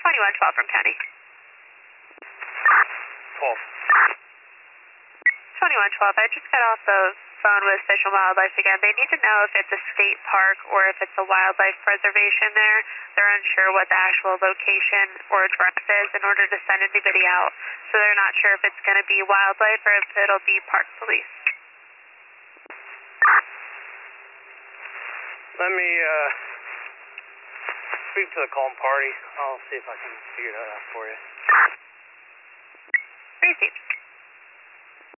2112 from county. 12. 2112, I just got off the phone with Fish and Wildlife again. They need to know if it's a state park or if it's a wildlife preservation there. They're unsure what the actual location or address is in order to send anybody out. So they're not sure if it's going to be wildlife or if it'll be park police. Let me speak to the calm party. I'll see if I can figure that out for you. Received.